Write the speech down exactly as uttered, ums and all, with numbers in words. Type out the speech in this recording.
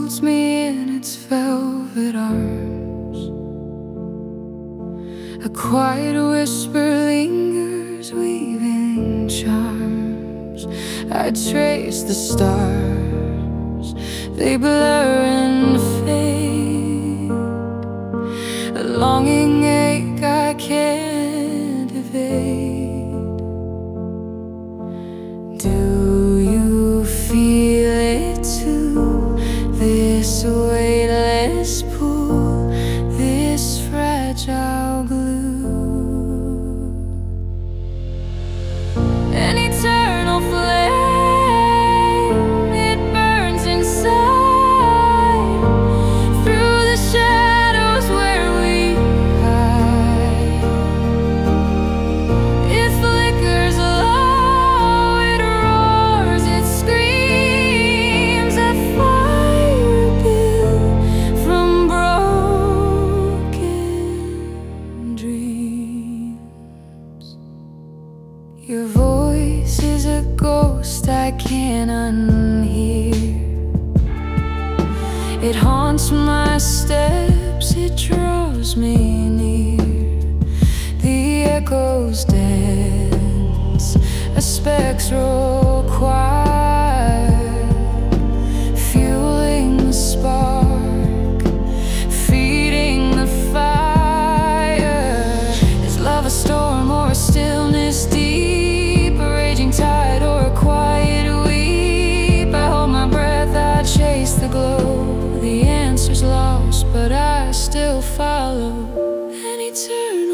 holds me in its velvet arms. A quiet whisper lingers, weaving charms. I trace the stars, they blur and fade. A longing ache I can't evade. Do you feel it too? This weightless pull, this fragile glue, an eternal flame, it burns inside. Through the shadows where we hide, it flickers low, it roars, it screams, a fire built from broken dreams. Your voice is a ghost I can't unhear. It haunts my steps, it draws me near. The echoes dance, a spectral choir, fueling the spark, feeding the fire. Is love a storm or a stillness deep, a raging tide or a quiet weep? I hold my breath, I chase the glow. The answer's lost, but I still follow. An eternal